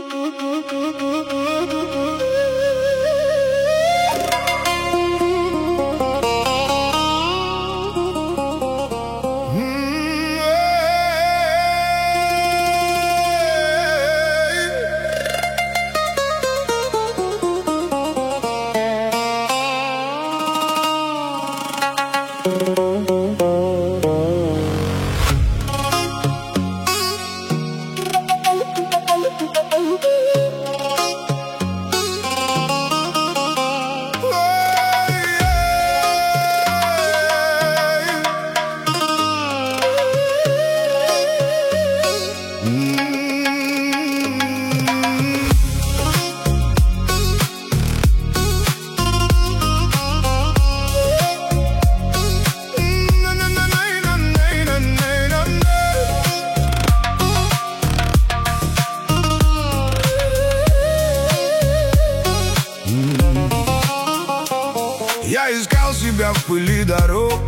Я искал себя в пыли дорог,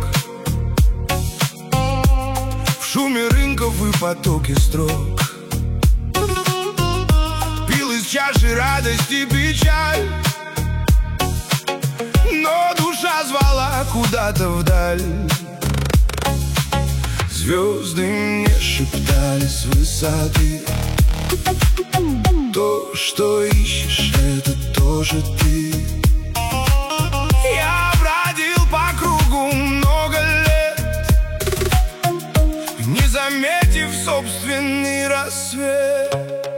в шуме рынков и потоке строк. Пил из чаши радость и печаль, но душа звала куда-то вдаль. Звезды мне шептали с высоты: то, что ищешь, это тоже ты. Я бродил по кругу много лет, не заметив собственный рассвет.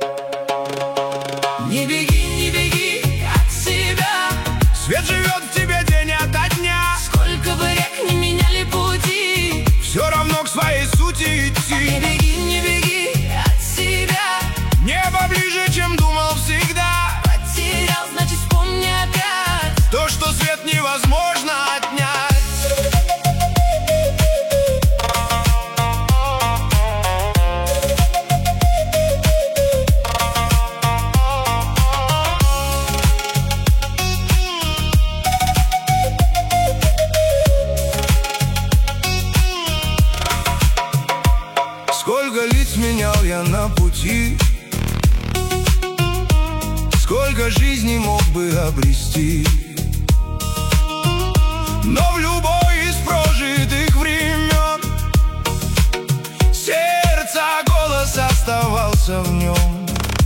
Не беги от себя, свет живет в тебе день ото дня. Сколько бы рек не меняли пути, все равно к своей сути идти. Не беги от себя, небо ближе, чем думал всегда. Потерял, значит вспомни опять то, что свет невозможно отнять. Сколько лиц менял я на пути, сколько жизней мог бы обрести, но в любой из прожитых времен сердца голос оставался в нем.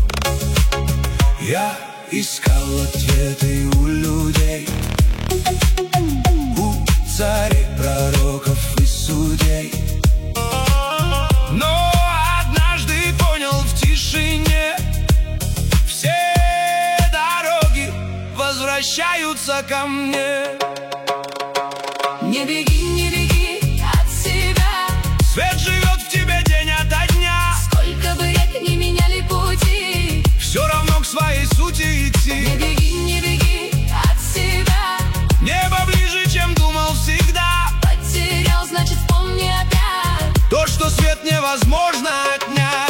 Я искал ответы у людей, у царей, пророков и судей, но однажды понял в тишине: все дороги возвращаются ко мне. Не беги от себя, свет живет в тебе день ото дня. Сколько бы рек не меняли пути, все равно к своей сути идти. Не беги от себя, небо ближе, чем думал всегда. Потерял, значит вспомни опять то, что свет невозможно отнять.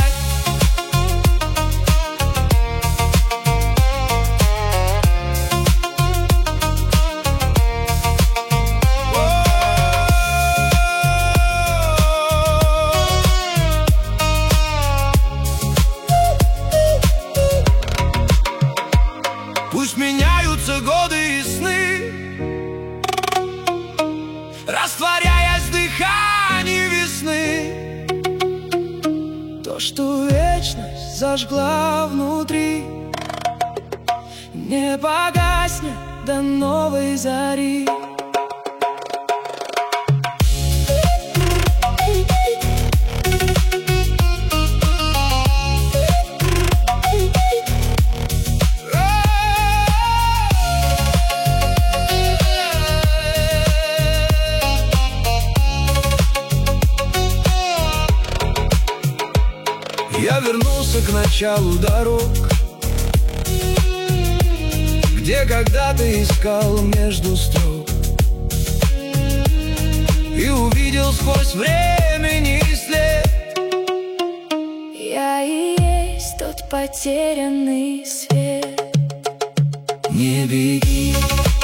Пусть меняются годы и сны, растворяясь в дыхании весны. То, что вечность зажгла внутри, не погаснет до новой зари. Я вернулся к началу дорог, где когда-то искал между строк, и увидел сквозь времени след. Я и есть тот потерянный свет. Не беги